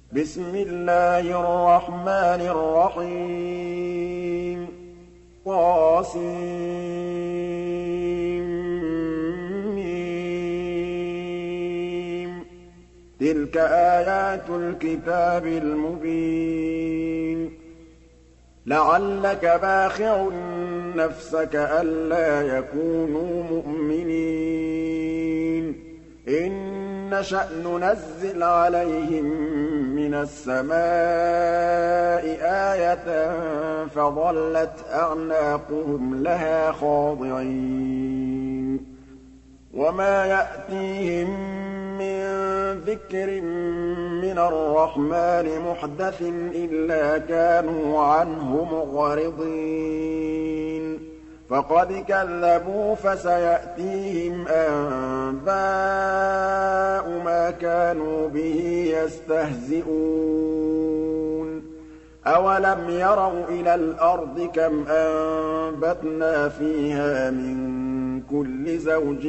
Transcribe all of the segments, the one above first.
بسم الله الرحمن الرحيم طاسيم تلك آيات الكتاب المبين لعلك باخع نفسك ألا يكونوا مؤمنين إن نشأ ننزل عليهم من السماء آية فظلت أعناقهم لها خاضعين وما يأتيهم من ذكر من الرحمن محدث إلا كانوا عنه معرضين فقد كذبوا فسيأتيهم أنباء ما كانوا به يستهزئون أولم يروا إلى الأرض كم أنبتنا فيها من كل زوج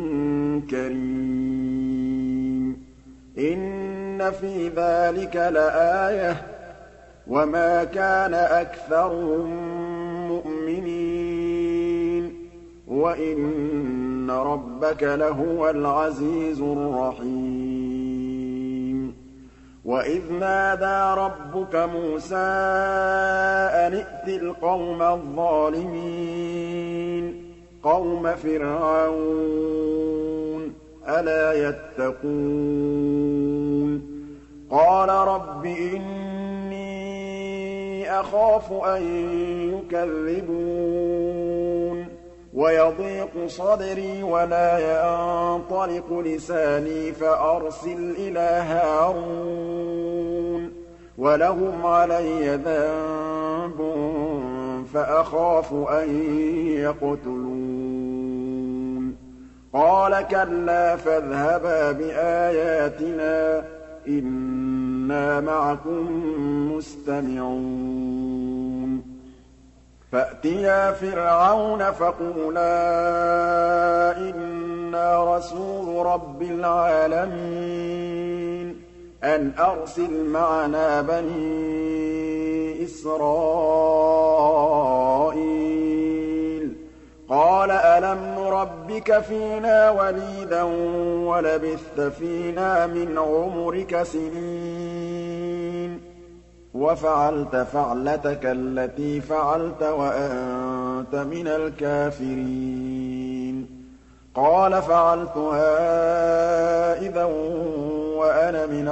كريم إن في ذلك لآية وما كان أكثرهم مؤمنين وإن ربك لهو العزيز الرحيم وإذ نادى ربك موسى أن ائت القوم الظالمين قوم فرعون ألا يتقون قال رب إني أخاف أن يكذبون ويضيق صدري ولا ينطلق لساني فأرسل إلى هارون ولهم علي ذنب فأخاف أن يقتلون قال كلا فاذهبا بآياتنا إنا معكم مستمعون فأتيا فرعون فقولا إنا رسول رب العالمين أن أرسل معنا بني إسرائيل قال ألم نربك فينا وليدا ولبثت فينا من عمرك سنين وفعلت فعلتك التي فعلت وأنت من الكافرين قال فعلتها إذا وأنا من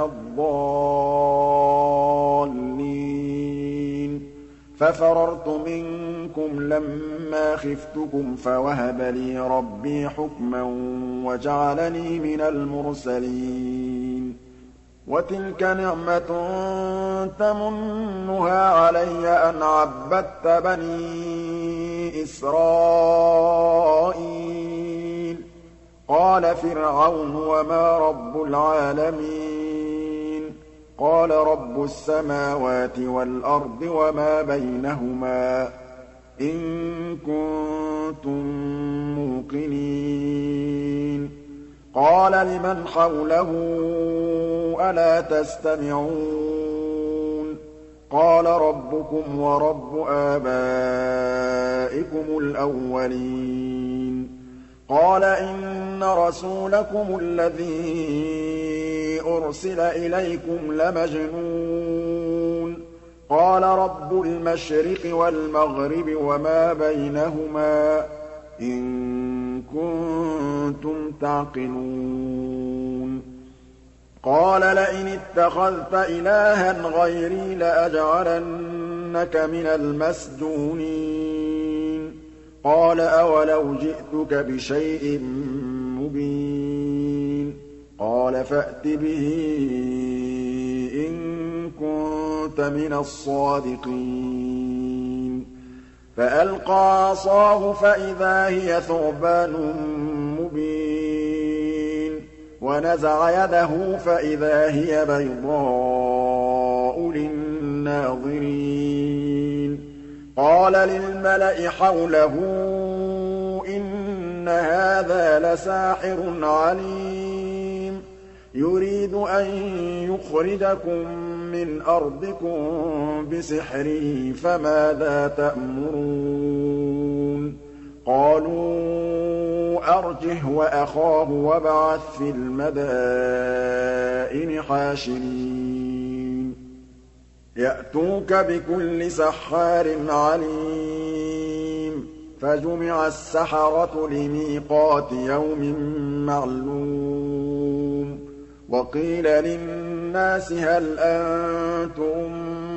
الضالين ففررت منكم لما خفتكم فوهب لي ربي حكما وجعلني من المرسلين وتلك نعمة تمنها علي أن عبدت بني إسرائيل قال فرعون وما رب العالمين قال رب السماوات والأرض وما بينهما إن كنتم موقنين قال لمن حوله ألا تستمعون قال ربكم ورب آبائكم الأولين قال إن رسولكم الذي أرسل إليكم لمجنون قال رب المشرق والمغرب وما بينهما إن كنتم تعقلون قال لئن اتخذت إلها غيري لأجعلنك من المسجونين قال أولو جئتك بشيء مبين قال فأت به إن كنت من الصادقين فألقى عصاه فإذا هي ثعبان مبين ونزع يده فإذا هي بيضاء للناظرين قال للملأ حوله إن هذا لساحر عليم يريد أن يخرجكم مِّنْ أَرْضِكُم بِسِحْرِهِ فَمَاذَا تَأْمُرُونَ قَالُوا أَرْجِهْ وَأَخَاهُ وَابْعَثْ فِي الْمَدَائِنِ حَاشِرِينَ يَأْتُوكَ بِكُلِّ سَحَّارٍ عَلِيمٍ فَجُمِعَ السَّحَرَةُ لِمِيقَاتِ يَوْمٍ مَّعْلُومٍ وَقِيلَ لِلنَّاسِ هَلْ أَنتُم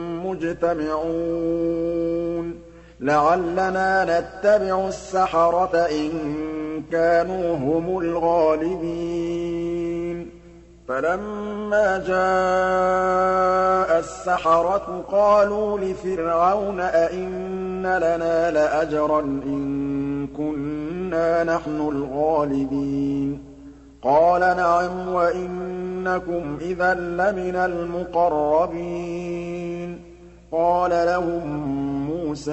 مُّجْتَمِعُونَ لَعَلَّنَا نَتَّبِعُ السَّحَرَةَ إِن كَانُوا هُمُ الْغَالِبِينَ فَلَمَّا جَاءَ السَّحَرَةُ قَالُوا لِفِرْعَوْنَ أَئِنَّ لَنَا لَأَجْرًا إِن كُنَّا نَحْنُ الْغَالِبِينَ قَالَ نَعَمْ وَإِنَّكُمْ إِذًا لَّمِنَ الْمُقَرَّبِينَ قَالَ لَهُم مُّوسَىٰ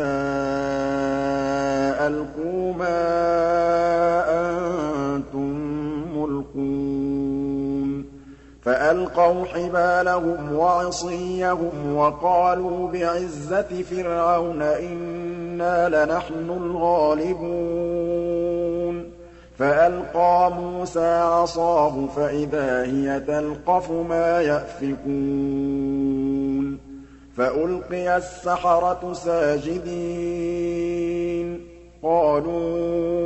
أَلْقُوا مَا أَنتُم مُّلْقُونَ فَأَلْقَوْا حِبَالَهُمْ وَعِصِيَّهُمْ وَقَالُوا بِعِزَّةِ فِرْعَوْنَ إِنَّا لَنَحْنُ الْغَالِبُونَ فَأَلْقَىٰ مُوسَىٰ عَصَاهُ فَإِذَا هِيَ تَلْقَفُ مَا يَأْفِكُونَ فَأُلْقِيَ السَّحَرَةُ سَاجِدِينَ قَالُوا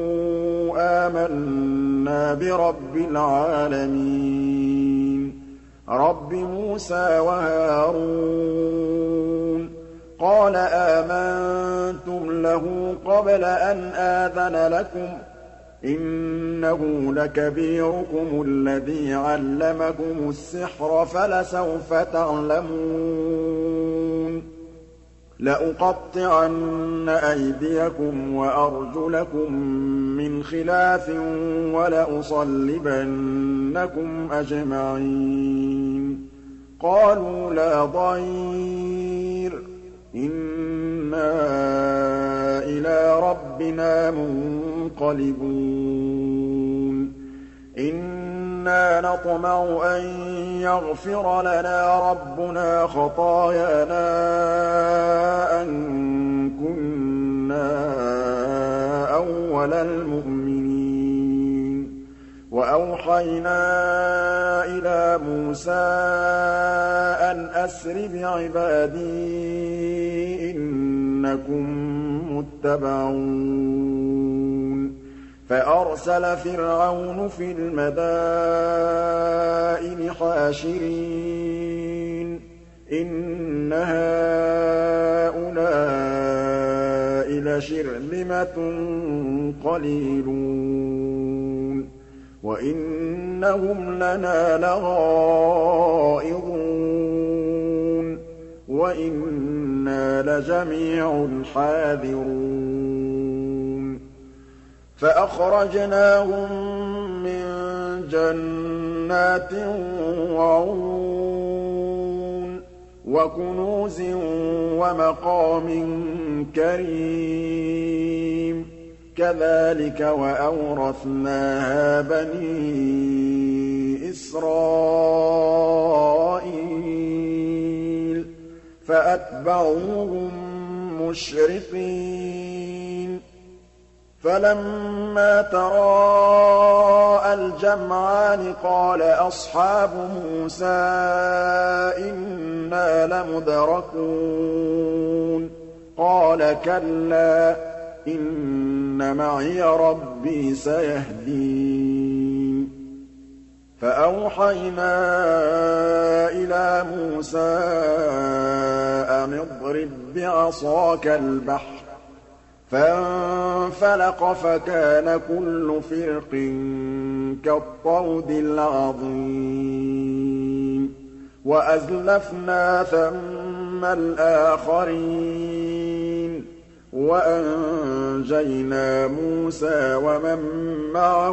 آمَنَّا بِرَبِّ الْعَالَمِينَ رَبِّ مُوسَىٰ وَهَارُونَ قَالَ آمَنتُمْ لَهُ قَبْلَ أَنْ آذَنَ لَكُمْ ۖ إِنَّهُ لَكَبِيرُكُمُ الَّذِي عَلَّمَكُمُ السِّحْرَ فَلَسَوْفَ تَعْلَمُونَ لَأُقَطِّعَنَّ أَيْدِيَكُمْ وَأَرْجُلَكُم مِّنْ خِلَافٍ وَلَأُصَلِّبَنَّكُمْ أَجْمَعِينَ قَالُوا لَا ضَيْرَ إِنَّا إِلَىٰ رَبِّنَا مُنقَلِبُونَ إِنَّا نَطْمَعُ أَن يَغْفِرَ لَنَا رَبُّنَا خَطَايَانَا أَن كُنَّا أَوَّلَ الْمُؤْمِنِينَ وَأَوْحَيْنَا إِلَىٰ مُوسَىٰ أَنْ أَسْرِ بِعِبَادِي إِنَّكُم مُّتَّبَعُونَ فَأَرْسَلَ فِرْعَوْنُ فِي الْمَدَائِنِ حَاشِرِينَ إِنَّ هَٰؤُلَاءِ لَشِرْذِمَةٌ قَلِيلُونَ وَإِنَّهُمْ لَنَا لَغَائِظُونَ وَإِنَّا لَجَمِيعٌ حَاذِرُونَ فَأَخْرَجْنَاهُم مِّن جَنَّاتٍ وَعُيُونٍ وَكُنُوزٍ وَمَقَامٍ كَرِيمٍ كَذَٰلِكَ وَأَوْرَثْنَاهَا بَنِي إِسْرَائِيلَ فَأَتْبَعُوهُم مُّشْرِقِينَ فَلَمَّا تَرَاءَى الْجَمْعَانِ قَالَ أَصْحَابُ مُوسَىٰ إِنَّا لَمُدْرَكُونَ قَالَ كَلَّا إِنَّ مَعِيَ رَبِّي سَيَهْدِينِ فَأَوْحَيْنَا إِلَىٰ مُوسَىٰ أَنِ اضْرِب بِّعَصَاكَ الْبَحْرَ فَانفَلَقَ فَكَانَ كُلُّ فِرْقٍ كَالطَّوْدِ الْعَظِيمِ وَأَزْلَفْنَا ثَمَّ الْآخَرِينَ وَأَنجَيْنَا مُوسَىٰ وَمَن مَّعَهُ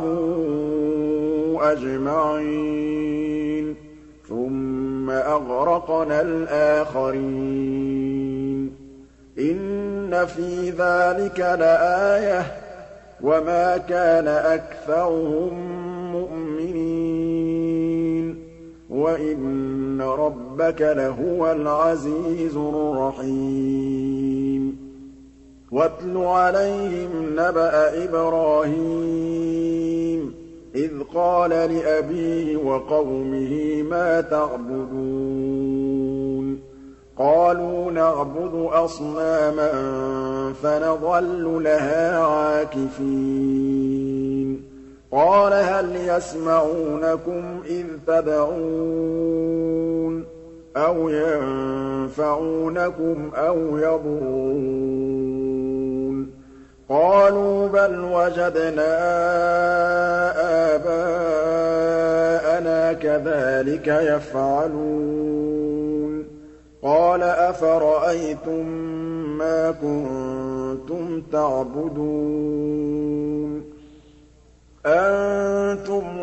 أَجْمَعِينَ ثُمَّ أَغْرَقْنَا الْآخَرِينَ إِنَّ فِي ذَٰلِكَ لَآيَةً ۖ وَمَا كَانَ أَكْثَرُهُم مُّؤْمِنِينَ وَإِنَّ إِنَّ رَبَّكَ لَهُوَ الْعَزِيزُ الرَّحِيمُ وَاتْلُ عَلَيْهِمْ نَبَأَ إِبْرَاهِيمَ إِذْ قَالَ لِأَبِيهِ وَقَوْمِهِ مَا تَعْبُدُونَ قَالُوا نَعْبُدُ أَصْنَامًا فَنَظَلُّ لَهَا عَاكِفِينَ قَالَ هَلْ يَسْمَعُونَكُمْ إِذْ تَدْعُونَ أَوْ يَنفَعُونَكُمْ أَوْ يَضُرُّونَ قَالُوا بَلْ وَجَدْنَا آبَاءَنَا كَذَٰلِكَ يَفْعَلُونَ قَالَ أَفَرَأَيْتُم مَّا كُنتُمْ تَعْبُدُونَ أَنتُمْ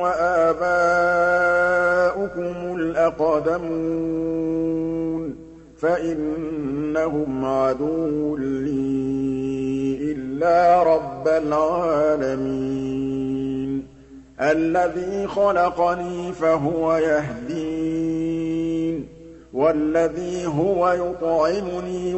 وَآبَاؤُكُمُ الْأَقْدَمُونَ فَإِنَّهُمْ عَدُوٌّ لِّي إِلَّا رَبَّ الْعَالَمِينَ الَّذِي خَلَقَنِي فَهُوَ يَهْدِينِ وَالَّذِي هُوَ يُطْعِمُنِي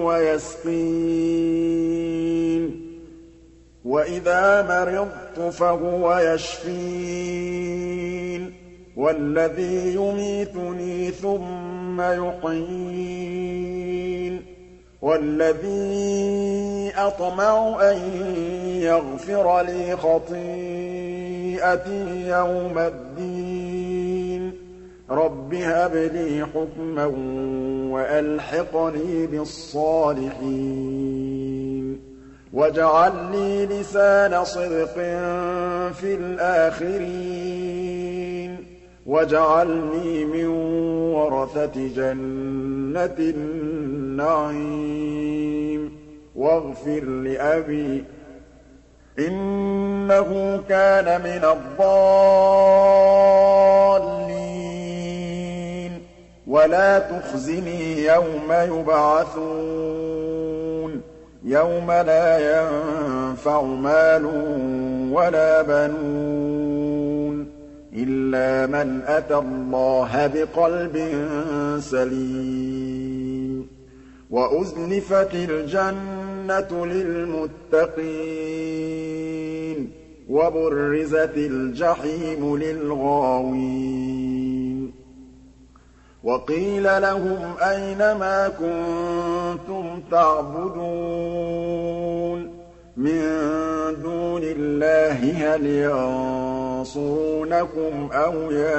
وَيَسْقِينِ وَإِذَا مَرِضْتُ فَهُوَ يَشْفِينِ وَالَّذِي يُمِيتُنِي ثُمَّ يُحْيِينِ وَالَّذِي أَطْمَعُ أَن يَغْفِرَ لِي خَطِيئَتِي يَوْمَ الدِّينِ رَبِّ هَبْ لِي حُكْمًا وَأَلْحِقْنِي بِالصَّالِحِينَ وَاجْعَل لِّي لِسَانَ صِدْقٍ فِي الْآخِرِينَ وَاجْعَلْنِي مِن وَرَثَةِ جَنَّةِ النَّعِيمِ وَاغْفِرْ لِأَبِي إِنَّهُ كَانَ مِنَ الضَّالِّينَ وَلَا تُخْزِنِي يَوْمَ يُبْعَثُونَ يَوْمَ لَا يَنفَعُ مَالٌ وَلَا بَنُونَ إِلَّا مَنْ أَتَى اللَّهَ بِقَلْبٍ سَلِيمٍ وَأُزْلِفَتِ الْجَنَّةُ لِلْمُتَّقِينَ وَبُرِّزَتِ الْجَحِيمُ لِلْغَاوِينَ وَقِيلَ لَهُمْ أَيْنَ مَا كُنتُمْ تَعْبُدُونَ مِن دُونِ اللَّهِ هَلْ يَنصُرُونَكُمْ أَوْ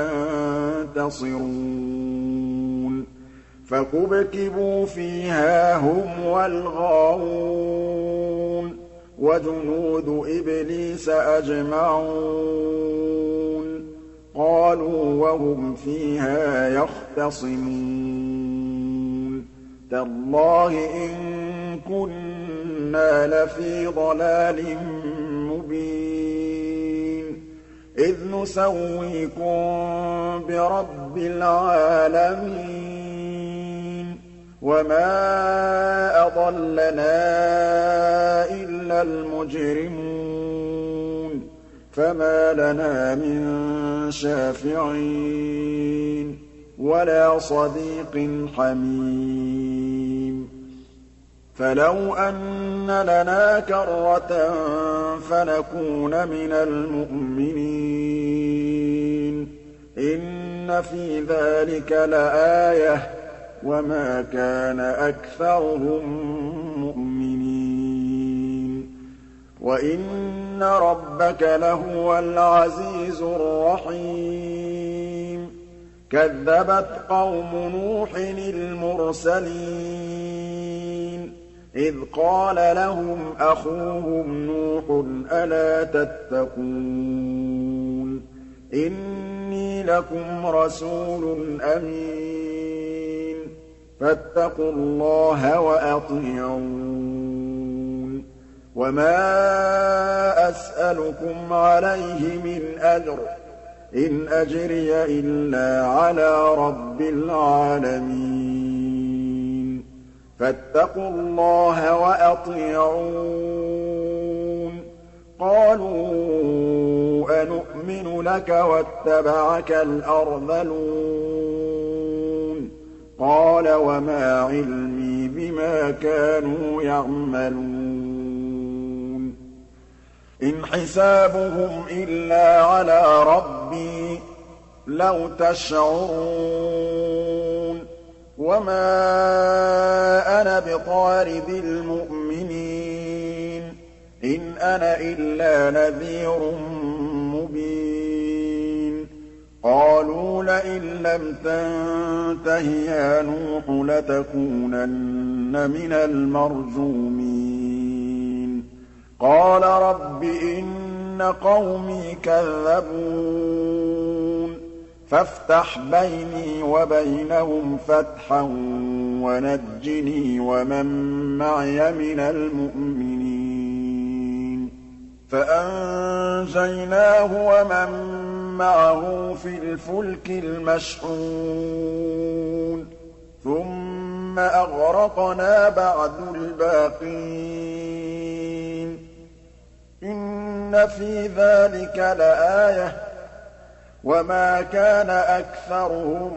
يَنتَصِرُونَ فَكُبْكِبُوا فِيهَا هُمْ وَالْغَاوُونَ وَجُنُودُ إِبْلِيسَ أَجْمَعُونَ قَالُوا وَهُمْ فِيهَا يَخْتَصِمُونَ تَاللَّهِ إِن كُنَّا لَفِي ضَلَالٍ مُّبِينٍ إِذْ نُسَوِّيكُم بِرَبِّ الْعَالَمِينَ وَمَا أَضَلَّنَا إِلَّا الْمُجْرِمُونَ فَمَا لَنَا مِن شَافِعِينَ وَلَا صَدِيقٍ حَمِيمٍ فَلَوْ أَنَّ لَنَا كَرَّةً فَنَكُونَ مِنَ الْمُؤْمِنِينَ إِنَّ فِي ذَٰلِكَ لَآيَةً وَمَا كَانَ أَكْثَرُهُم مُّؤْمِنِينَ وَإِنَّ رَبَّكَ لَهُوَ الْعَزِيزُ الرَّحِيمُ كَذَّبَتْ قَوْمُ نُوحٍ الْمُرْسَلِينَ إِذْ قَالَ لَهُمْ أَخُوهُمْ نُوحٌ أَلَا تَتَّقُونَ إِنِّي لَكُمْ رَسُولٌ أَمِينٌ فَاتَّقُوا اللَّهَ وَأَطِيعُونِ وَمَا أَسْأَلُكُمْ عَلَيْهِ مِنْ أَجْرٍ إِنْ أَجْرِيَ إِلَّا عَلَىٰ رَبِّ الْعَالَمِينَ فَاتَّقُوا اللَّهَ وَأَطِيعُونِ قَالُوا أَنُؤْمِنُ لَكَ وَاتَّبَعَكَ الْأَرْذَلُونَ قَالَ وَمَا عِلْمِي بِمَا كَانُوا يَعْمَلُونَ إِنْ حِسَابُهُمْ إِلَّا عَلَىٰ رَبِّي لَوْ تَشْعُرُونَ وَمَا أَنَا بِطَارِدِ الْمُؤْمِنِينَ إِنْ أَنَا إِلَّا نَذِيرٌ مُّبِينٌ قَالُوا لَئِن لَّمْ تَنتَهِ يَا نُوحُ لَتَكُونَنَّ مِنَ الْمَرْجُومِينَ قَالَ رَبِّ إِنَّ قَوْمِي كَذَّبُونِ فَافْتَحْ بَيْنِي وَبَيْنَهُمْ فَتْحًا وَنَجِّنِي وَمَن مَّعِيَ مِنَ الْمُؤْمِنِينَ فَأَنجَيْنَاهُ وَمَن مَّعَهُ فِي الْفُلْكِ الْمَشْحُونِ ثُمَّ أَغْرَقْنَا بَعْدُ الْبَاقِينَ إِنَّ فِي ذَٰلِكَ لَآيَةً وَمَا كَانَ أَكْثَرُهُم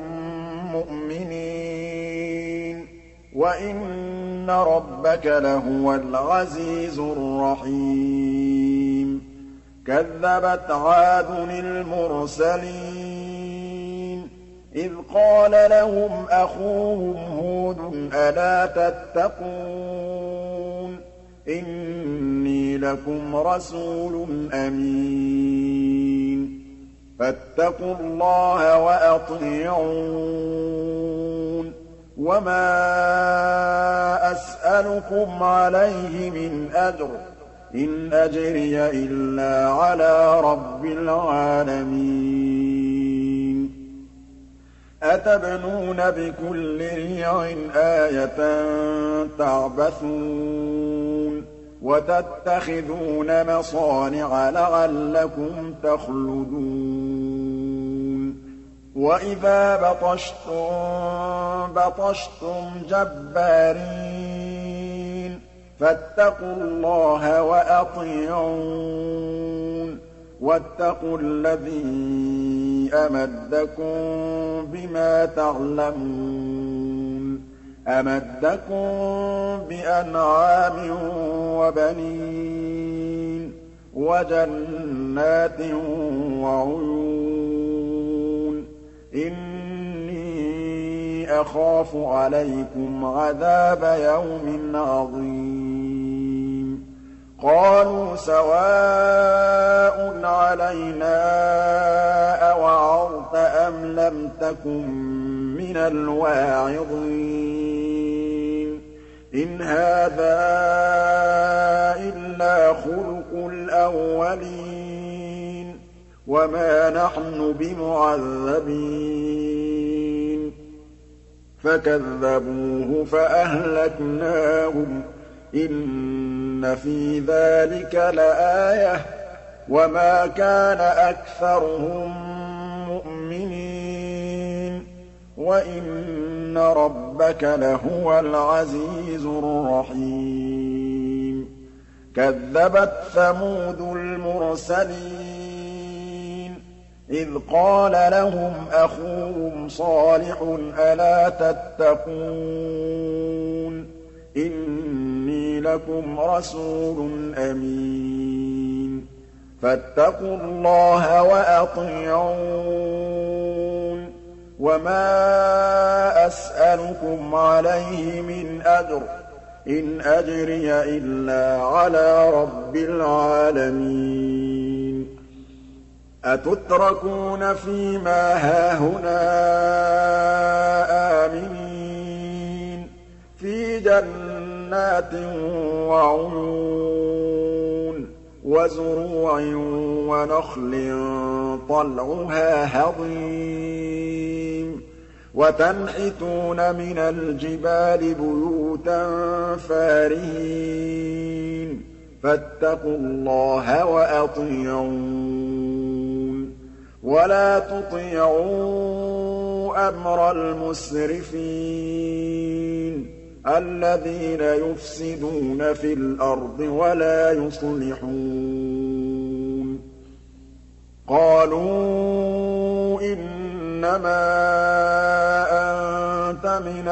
مُّؤْمِنِينَ وَإِنَّ رَبَّكَ لَهُوَ الْعَزِيزُ الرَّحِيمُ كَذَّبَتْ عَادٌ الْمُرْسَلِينَ إِذْ قَالَ لَهُمْ أَخُوهُمْ هُودٌ أَلَا تَتَّقُونَ إِنِّي لَكُمْ رَسُولٌ أَمِينٌ فَاتَّقُوا اللَّهَ وَأَطِيعُونِ وَمَا أَسْأَلُكُمْ عَلَيْهِ مِنْ أَجْرٍ إِنْ أَجْرِيَ إِلَّا عَلَىٰ رَبِّ الْعَالَمِينَ أَتَبْنُونَ بِكُلِّ رِيعٍ آيَةً تَعْبَثُونَ وَتَتَّخِذُونَ مَصَانِعَ لَعَلَّكُمْ تَخْلُدُونَ وَإِذَا بَطَشْتُمْ جَبَّارِينَ فَاتَّقُوا اللَّهَ وَأَطِيعُونِ وَاتَّقُوا الَّذِي أَمَدَّكُم بِمَا تَعْلَمُونَ أَمَدَّكُم بِأَنْعَامٍ وَبَنِينَ وَجَنَّاتٍ وَعُيُونٍ إِنِّي أَخَافُ عَلَيْكُمْ عَذَابَ يَوْمٍ عَظِيمٍ قَالُوا سَوَاءٌ عَلَيْنَا أَوَعَظْتَ أَمْ لَمْ تَكُن مِّنَ الْوَاعِظِينَ إِنْ هَٰذَا إِلَّا خُلُقُ الْأَوَّلِينَ وَمَا نَحْنُ بِمُعَذَّبِينَ فَكَذَّبُوهُ فَأَهْلَكْنَاهُمْ إِنَّ فِي ذَٰلِكَ لَآيَةً وَمَا كَانَ أَكْثَرُهُم مُّؤْمِنِينَ وَإِنَّ رَبَّكَ لَهُوَ الْعَزِيزُ الرَّحِيمُ كَذَّبَتْ ثَمُودُ الْمُرْسَلِينَ إِذْ قَالَ لَهُمْ أَخُوهُمْ صَالِحٌ أَلَا تَتَّقُونَ إِنِّي لَكُمْ رَسُولٌ أَمِينٌ فَاتَّقُوا اللَّهَ وَأَطِيعُونِ وَمَا أَسْأَلُكُمْ عَلَيْهِ مِنْ أَجْرٍ إِنْ أَجْرِيَ إِلَّا عَلَىٰ رَبِّ الْعَالَمِينَ أَتُتْرَكُونَ فِي مَا هَاهُنَا آمِنِينَ فِي جَنَّاتٍ وَعُيُونٍ وَزُرُوعٍ وَنَخْلٍ طَلْعُهَا هَضِيمٌ وَتَنْحِتُونَ مِنَ الْجِبَالِ بُيُوتًا فَارِهِينَ فَاتَّقُوا اللَّهَ وَأَطِيعُونِ وَلَا تُطِيعُوا أَمْرَ الْمُسْرِفِينَ الَّذِينَ يُفْسِدُونَ فِي الْأَرْضِ وَلَا يُصْلِحُونَ قَالُوا إِنَّمَا كُنتَ مِنَ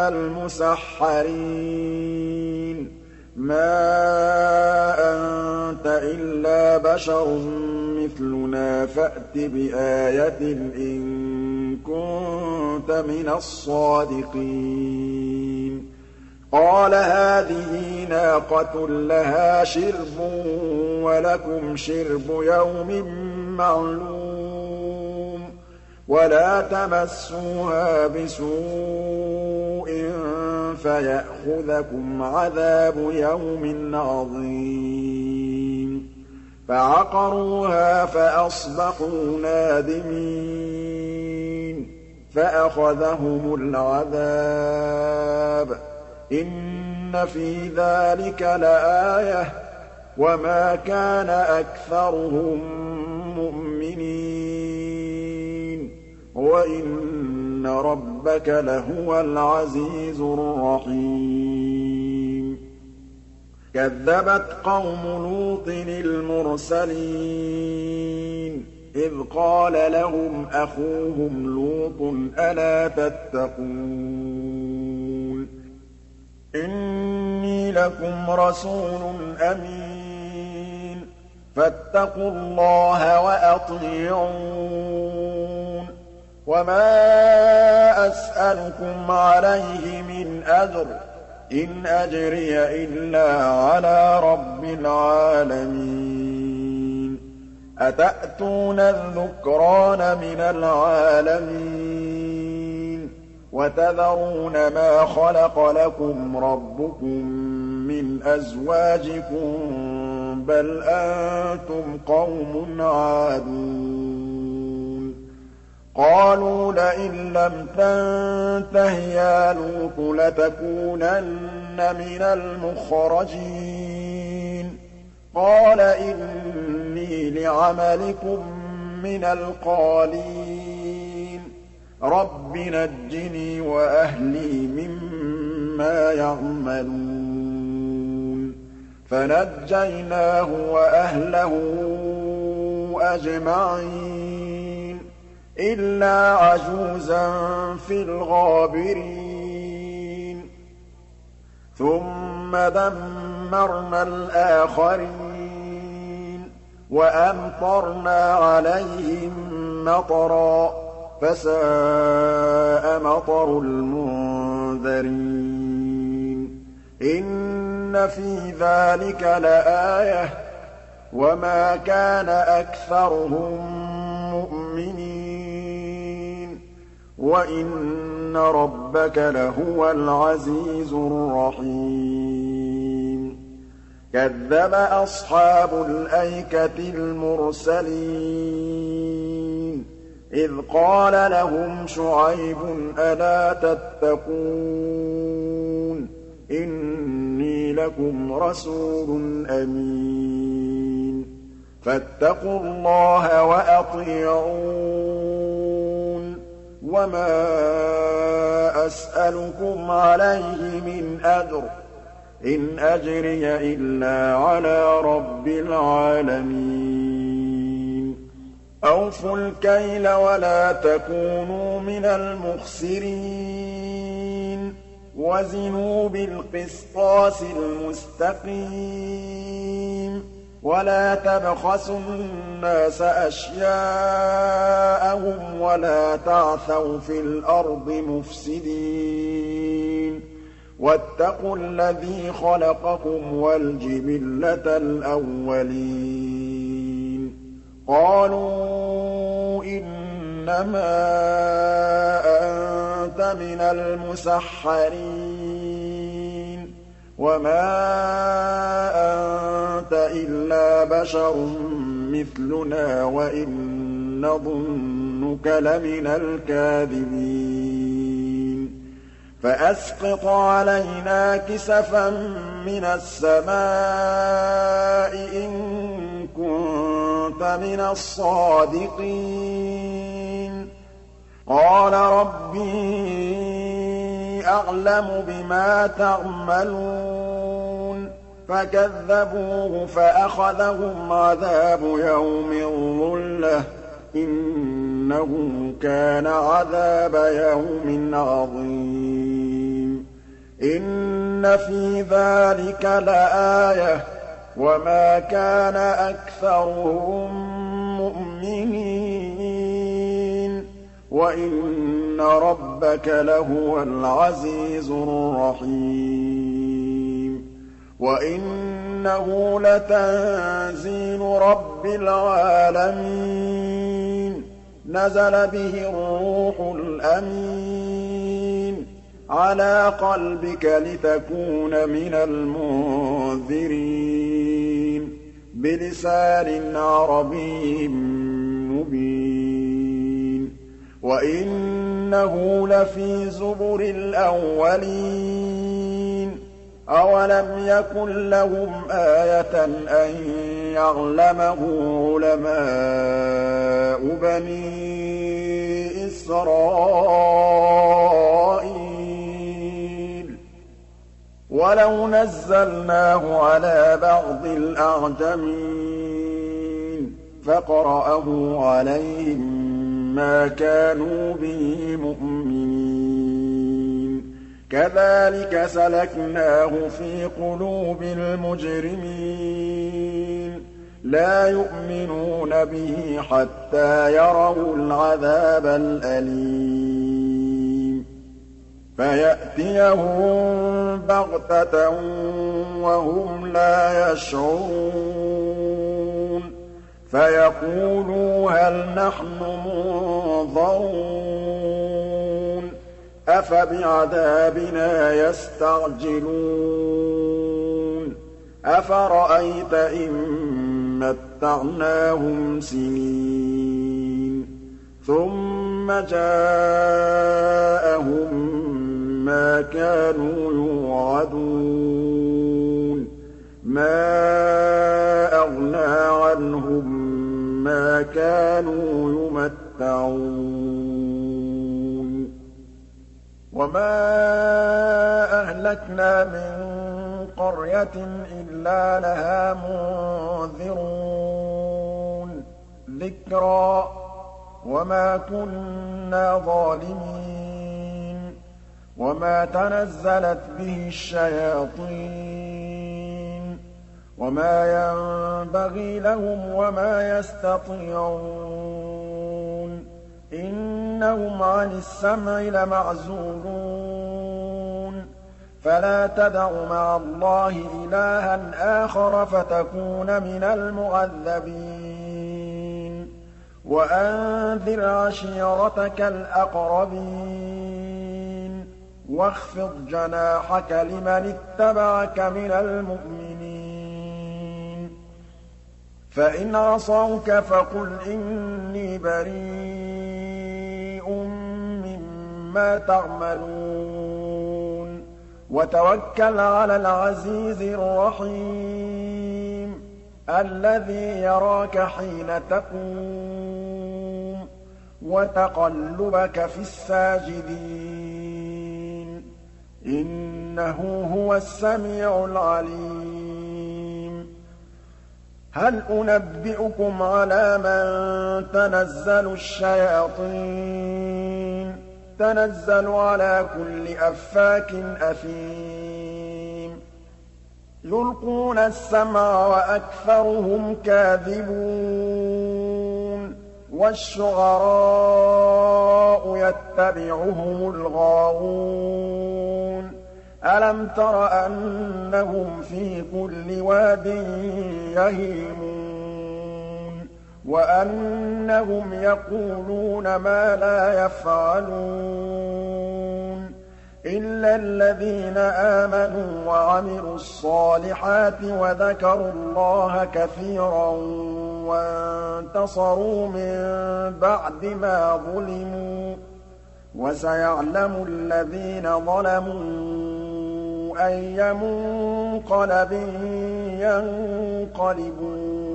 الْمُسَحَّرِينَ مَا أَنتَ إِلَّا بَشَرٌ مِّثْلُنَا فَأْتِ بِآيَةٍ إِن كُنتَ مِنَ الصَّادِقِينَ قَالَ هَٰذِهِ نَاقَةٌ لَّهَا شِرْبٌ وَلَكُمْ شِرْبُ يَوْمٍ مَّعْلُومٍ وَلَا تَمَسُّوهَا بِسُوءٍ فَيَأْخُذَكُمْ عَذَابُ يَوْمٍ عَظِيمٍ فَعَقَرُوهَا فَأَصْبَحُوا نَادِمِينَ فَأَخَذَهُمُ الْعَذَابُ إِنَّ فِي ذَٰلِكَ لَآيَةً وَمَا كَانَ أَكْثَرُهُم مُّؤْمِنِينَ وَإِنَّ رَبَّكَ لَهُوَ الْعَزِيزُ الرَّحِيمُ كَذَّبَتْ قَوْمُ لُوطٍ الْمُرْسَلِينَ إِذْ قَالَ لَهُمْ أَخُوهُمْ لُوطٌ أَلَا تَتَّقُونَ إِنِّي لَكُمْ رَسُولٌ أَمِينٌ فَاتَّقُوا اللَّهَ وَأَطِيعُونِ وَمَا أَسْأَلُكُمْ عَلَيْهِ مِنْ أَجْرٍ ۖ إِنْ أَجْرِيَ إِلَّا عَلَىٰ رَبِّ الْعَالَمِينَ أَتَأْتُونَ الذُّكْرَانَ مِنَ الْعَالَمِينَ وَتَذَرُونَ مَا خَلَقَ لَكُمْ رَبُّكُم مِّنْ أَزْوَاجِكُم ۖ بَلْ أَنتُمْ قَوْمٌ عَادُونَ قَالُوا لَئِن لَّمْ تَنتَهِ يَا لُوطُ لَتَكُونَنَّ مِنَ الْمُخْرَجِينَ قَالَ إِنِّي لِعَمَلِكُم مِّنَ الْقَالِينَ رَبِّ نَجِّنِي وَأَهْلِي مِمَّا يَعْمَلُونَ فَنَجَّيْنَاهُ وَأَهْلَهُ أَجْمَعِينَ إِلَّا عَجُوزًا فِي الْغَابِرِينَ ثُمَّ دَمَّرْنَا الْآخَرِينَ وَأَمْطَرْنَا عَلَيْهِم مَّطَرًا ۖ فَسَاءَ مَطَرُ الْمُنذَرِينَ إِنَّ فِي ذَٰلِكَ لَآيَةً وَمَا كَانَ أَكْثَرُهُم مُّؤْمِنِينَ وَإِنَّ رَبَّكَ لَهُوَ الْعَزِيزُ الرَّحِيمُ كَذَّبَ أَصْحَابُ الْأَيْكَةِ الْمُرْسَلِينَ إِذْ قَالَ لَهُمْ شُعَيْبٌ أَلَا تَتَّقُونَ إِنِّي لَكُمْ رَسُولٌ أَمِينٌ فَاتَّقُوا اللَّهَ وَأَطِيعُونِ وَمَا أَسْأَلُكُمْ عَلَيْهِ مِنْ أَجْرٍ ۖ إِنْ أَجْرِيَ إِلَّا عَلَىٰ رَبِّ الْعَالَمِينَ أَوْفُوا الْكَيْلَ وَلَا تَكُونُوا مِنَ الْمُخْسِرِينَ وَزِنُوا بِالْقِسْطَاسِ الْمُسْتَقِيمِ وَلَا تَبْخَسُوا النَّاسَ أَشْيَاءَهُمْ وَلَا تَعْثَوْا فِي الْأَرْضِ مُفْسِدِينَ وَاتَّقُوا الَّذِي خَلَقَكُمْ وَالْجِبِلَّةَ الْأَوَّلِينَ قَالُوا إِنَّمَا أَنتَ مِنَ الْمُسَحَّرِينَ وَمَا أَنتَ إِلَّا بَشَرٌ مِّثْلُنَا وَإِن نَّظُنُّكَ لَمِنَ الْكَاذِبِينَ فَأَسْقِطْ عَلَيْنَا كِسَفًا مِّنَ السَّمَاءِ إِن كُنتَ مِنَ الصَّادِقِينَ قَالَ رَبِّي أَعْلَمُ بِمَا تَعْمَلُونَ فَكَذَّبُوهُ فَأَخَذَهُمْ عَذَابُ يَوْمِ الظُّلَّةِ ۚ إِنَّهُ كَانَ عَذَابَ يَوْمٍ عَظِيمٍ إِنَّ فِي ذَٰلِكَ لَآيَةً ۖ وَمَا كَانَ أَكْثَرُهُم مُّؤْمِنِينَ وَإِنَّ رَبَّكَ لَهُوَ الْعَزِيزُ الرَّحِيمُ وَإِنَّهُ لَتَنزِيلُ رَبِّ الْعَالَمِينَ نَزَلَ بِهِ الرُّوحُ الْأَمِينُ عَلَىٰ قَلْبِكَ لِتَكُونَ مِنَ الْمُنذِرِينَ بِلِسَانٍ عَرَبِيٍّ مُّبِينٍ وَإِنَّهُ لَفِي زُبُرِ الْأَوَّلِينَ أَوَلَمْ يَكُن لَّهُمْ آيَةً أَن يَعْلَمَهُ عُلَمَاءُ بَنِي إِسْرَائِيلَ وَلَوْ نَزَّلْنَاهُ عَلَىٰ بَعْضِ الْأَعْجَمِينَ فَقَرَأَهُ عَلَيْهِم مَّا كَانُوا بِهِ مُؤْمِنِينَ كَذَٰلِكَ سَلَكْنَاهُ فِي قُلُوبِ الْمُجْرِمِينَ لَا يُؤْمِنُونَ بِهِ حَتَّىٰ يَرَوُا الْعَذَابَ الْأَلِيمَ فَيَأْتِيَهُم بَغْتَةً وَهُمْ لَا يَشْعُرُونَ فَيَقُولُوا هَلْ نَحْنُ مُنظَرُونَ أَفَبِعَذَابِنَا يَسْتَعْجِلُونَ أَفَرَأَيْتَ إِن مَّتَّعْنَاهُمْ سِنِينَ ثُمَّ جَاءَهُم مَّا كَانُوا يُوعَدُونَ مَا أَغْنَىٰ عَنْهُم مَّا كَانُوا يُمَتَّعُونَ وَمَا أَهْلَكْنَا مِن قَرْيَةٍ إِلَّا لَهَا مُنذِرُونَ ذِكْرَىٰ وَمَا كُنَّا ظَالِمِينَ وَمَا تَنَزَّلَتْ بِهِ الشَّيَاطِينُ وَمَا يَنبَغِي لَهُمْ وَمَا يَسْتَطِيعُونَ إِنَّهُمْ عَنِ السَّمْعِ لَمَعْزُولُونَ فَلَا تَدْعُ مَعَ اللَّهِ إِلَٰهًا آخَرَ فَتَكُونَ مِنَ الْمُعَذَّبِينَ وَأَنذِرْ عَشِيرَتَكَ الْأَقْرَبِينَ وَاخْفِضْ جَنَاحَكَ لِمَنِ اتَّبَعَكَ مِنَ الْمُؤْمِنِينَ فَإِنْ عَصَوْكَ فَقُلْ إِنِّي بَرِيءٌ مِّمَّا تَعْمَلُونَ وَتَوَكَّلْ عَلَى الْعَزِيزِ الرَّحِيمِ الَّذِي يَرَاكَ حِينَ تَقُومُ وَتَقَلُّبَكَ فِي السَّاجِدِينَ إِنَّهُ هُوَ السَّمِيعُ الْعَلِيمُ هَلْ أُنَبِّئُكُمْ عَلَىٰ مَن تَنَزَّلُ الشَّيَاطِينُ تَنَزَّلُ عَلَىٰ كُلِّ أَفَّاكٍ أَثِيمٍ يُلْقُونَ السَّمْعَ وَأَكْثَرُهُمْ كَاذِبُونَ وَالشُّعَرَاءُ يَتَّبِعُهُمُ الْغَاوُونَ أَلَمْ تَرَ أَنَّهُمْ فِي كُلِّ وَادٍ يَهِيمُونَ وَأَنَّهُمْ يَقُولُونَ مَا لَا يَفْعَلُونَ إِلَّا الَّذِينَ آمَنُوا وَعَمِلُوا الصَّالِحَاتِ وَذَكَرُوا اللَّهَ كَثِيرًا وَانتَصَرُوا مِن بَعْدِ مَا ظُلِمُوا وَسَيَعْلَمُ الَّذِينَ ظَلَمُوا أَيَّ مُنقَلَبٍ يَنقَلِبُونَ